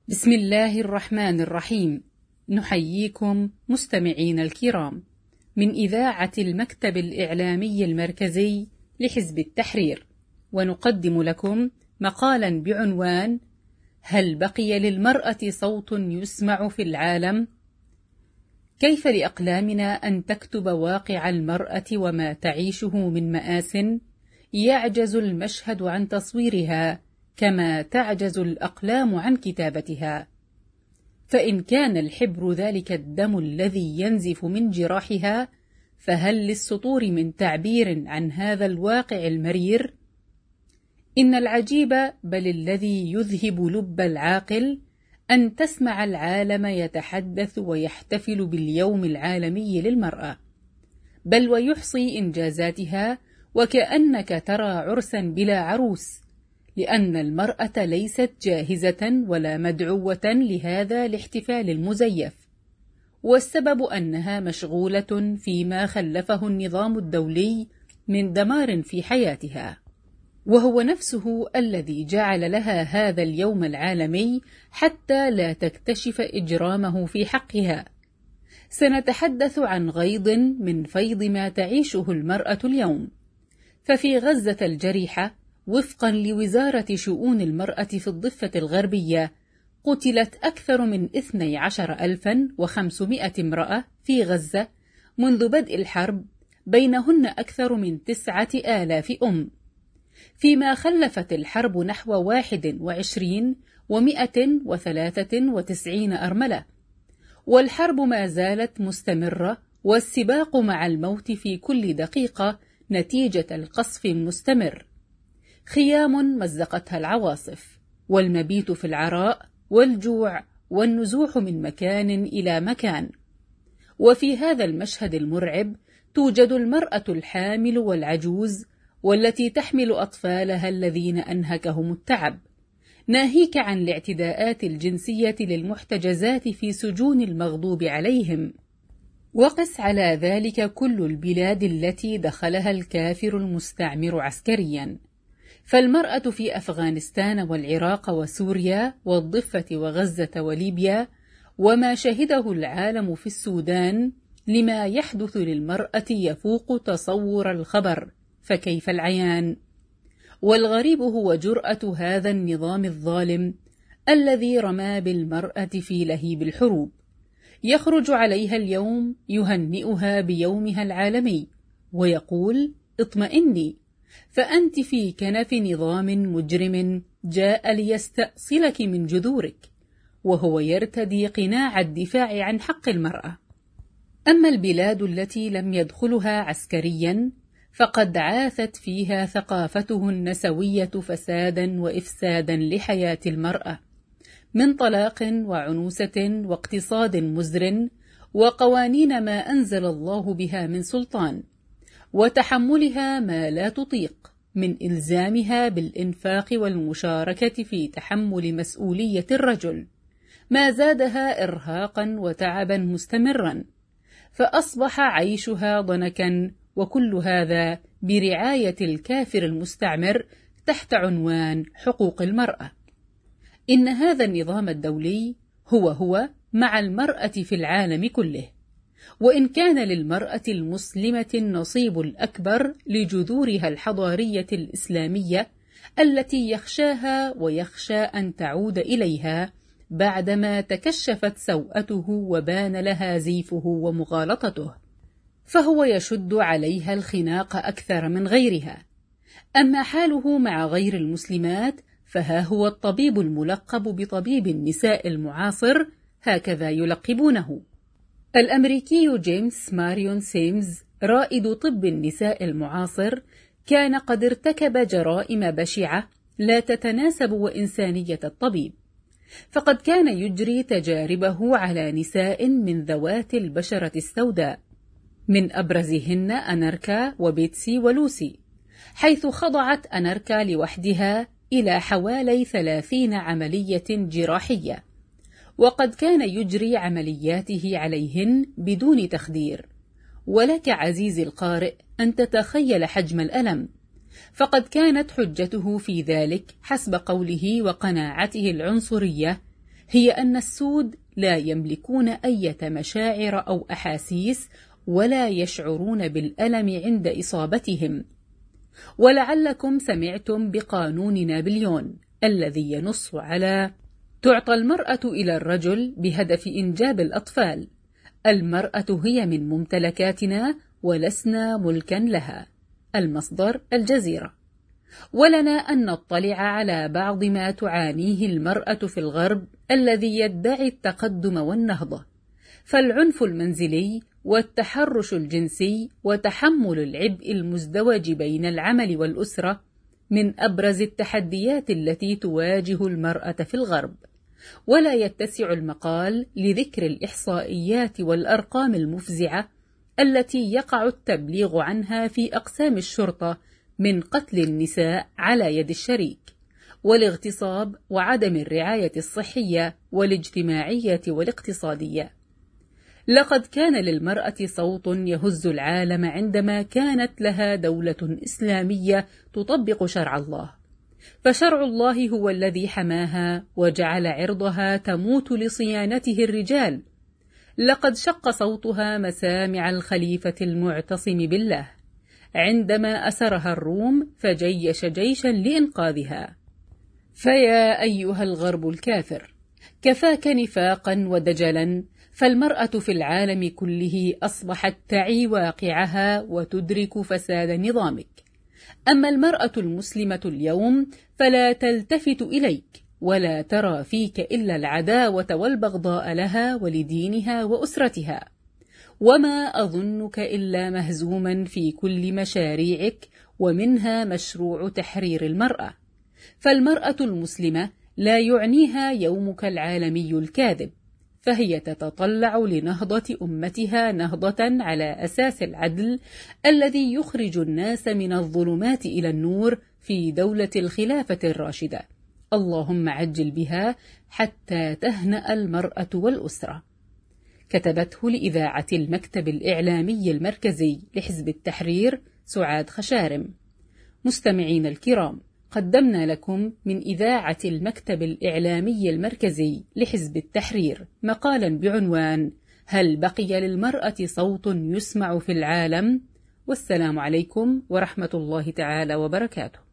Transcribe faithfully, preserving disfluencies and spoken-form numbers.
بسم الله الرحمن الرحيم. نحييكم مستمعين الكرام من إذاعة المكتب الإعلامي المركزي لحزب التحرير، ونقدم لكم مقالا بعنوان: هل بقي للمرأة صوت يسمع في العالم؟ كيف لأقلامنا أن تكتب واقع المرأة وما تعيشه من مآسٍ يعجز المشهد عن تصويرها كما تعجز الأقلام عن كتابتها؟ فإن كان الحبر ذلك الدم الذي ينزف من جراحها، فهل للسطور من تعبير عن هذا الواقع المرير؟ إن العجيب بل الذي يذهب لب العاقل أن تسمع العالم يتحدث ويحتفل باليوم العالمي للمرأة، بل ويحصي إنجازاتها وكأنك ترى عرسا بلا عروس، لأن المرأة ليست جاهزة ولا مدعوة لهذا الاحتفال المزيف، والسبب أنها مشغولة فيما خلفه النظام الدولي من دمار في حياتها، وهو نفسه الذي جعل لها هذا اليوم العالمي حتى لا تكتشف إجرامه في حقها. سنتحدث عن غيض من فيض ما تعيشه المرأة اليوم. ففي غزة الجريحة، وفقا لوزارة شؤون المرأة في الضفة الغربية، قتلت أكثر من اثني عشر ألفا وخمسمائة امرأة في غزة منذ بدء الحرب، بينهن أكثر من تسعة آلاف أم، فيما خلفت الحرب نحو واحد وعشرين ومائة وثلاثة وتسعين أرملة. والحرب ما زالت مستمرة، والسباق مع الموت في كل دقيقة نتيجة القصف المستمر. خيام مزقتها العواصف، والمبيت في العراء، والجوع، والنزوح من مكان إلى مكان. وفي هذا المشهد المرعب توجد المرأة الحامل والعجوز، والتي تحمل أطفالها الذين أنهكهم التعب، ناهيك عن الاعتداءات الجنسية للمحتجزات في سجون المغضوب عليهم. وقس على ذلك كل البلاد التي دخلها الكافر المستعمر عسكريا، فالمرأة في أفغانستان والعراق وسوريا والضفة وغزة وليبيا، وما شهده العالم في السودان لما يحدث للمرأة يفوق تصور الخبر، فكيف العيان؟ والغريب هو جرأة هذا النظام الظالم الذي رمى بالمرأة في لهيب الحروب، يخرج عليها اليوم يهنئها بيومها العالمي ويقول: اطمئني، فأنت في كنف نظام مجرم جاء ليستأصلك من جذورك، وهو يرتدي قناع الدفاع عن حق المرأة. أما البلاد التي لم يدخلها عسكريا، فقد عاثت فيها ثقافته النسوية فسادا وإفسادا لحياة المرأة، من طلاق وعنوسة واقتصاد مزر، وقوانين ما أنزل الله بها من سلطان، وتحملها ما لا تطيق من إلزامها بالإنفاق والمشاركة في تحمل مسؤولية الرجل، ما زادها إرهاقا وتعبا مستمرا، فأصبح عيشها ضنكا، وكل هذا برعاية الكافر المستعمر تحت عنوان حقوق المرأة. إن هذا النظام الدولي هو هو مع المرأة في العالم كله، وإن كان للمرأة المسلمة النصيب الأكبر لجذورها الحضارية الإسلامية التي يخشاها ويخشى أن تعود إليها بعدما تكشفت سوءته وبان لها زيفه ومغالطته، فهو يشد عليها الخناق أكثر من غيرها. أما حاله مع غير المسلمات، فها هو الطبيب الملقب بطبيب النساء المعاصر، هكذا يلقبونه. الأمريكي جيمس ماريون سيمز، رائد طب النساء المعاصر، كان قد ارتكب جرائم بشعة لا تتناسب وإنسانية الطبيب، فقد كان يجري تجاربه على نساء من ذوات البشرة السوداء، من أبرزهن أناركا وبيتسي ولوسي، حيث خضعت أناركا لوحدها إلى حوالي ثلاثين عملية جراحية، وقد كان يجري عملياته عليهن بدون تخدير. ولك عزيزي القارئ أن تتخيل حجم الألم، فقد كانت حجته في ذلك حسب قوله وقناعته العنصرية هي أن السود لا يملكون أي مشاعر أو أحاسيس، ولا يشعرون بالألم عند إصابتهم. ولعلكم سمعتم بقانون نابليون الذي ينص على تعطى المرأة إلى الرجل بهدف إنجاب الأطفال. المرأة هي من ممتلكاتنا ولسنا ملكا لها. المصدر الجزيرة. ولنا أن نطلع على بعض ما تعانيه المرأة في الغرب الذي يدعي التقدم والنهضة، فالعنف المنزلي والتحرش الجنسي وتحمل العبء المزدوج بين العمل والأسرة من أبرز التحديات التي تواجه المرأة في الغرب. ولا يتسع المقال لذكر الإحصائيات والأرقام المفزعة التي يقع التبليغ عنها في أقسام الشرطة من قتل النساء على يد الشريك، والاغتصاب وعدم الرعاية الصحية والاجتماعية والاقتصادية. لقد كان للمرأة صوت يهز العالم عندما كانت لها دولة إسلامية تطبق شرع الله، فشرع الله هو الذي حماها وجعل عرضها تموت لصيانته الرجال. لقد شق صوتها مسامع الخليفة المعتصم بالله عندما أسرها الروم فجيش جيشا لإنقاذها. فيا أيها الغرب الكافر، كفاك نفاقا ودجلا، فالمرأة في العالم كله أصبحت تعي واقعها وتدرك فساد نظامك. أما المرأة المسلمة اليوم فلا تلتفت إليك ولا ترى فيك إلا العداوة والبغضاء لها ولدينها وأسرتها، وما أظنك إلا مهزوما في كل مشاريعك، ومنها مشروع تحرير المرأة. فالمرأة المسلمة لا يعنيها يومك العالمي الكاذب، فهي تتطلع لنهضة أمتها نهضة على أساس العدل الذي يخرج الناس من الظلمات إلى النور في دولة الخلافة الراشدة. اللهم عجل بها حتى تهنأ المرأة والأسرة. كتبته لإذاعة المكتب الإعلامي المركزي لحزب التحرير سعاد خشارم. مستمعين الكرام، قدمنا لكم من إذاعة المكتب الإعلامي المركزي لحزب التحرير مقالا بعنوان: هل بقي للمرأة صوت يسمع في العالم؟ والسلام عليكم ورحمة الله تعالى وبركاته.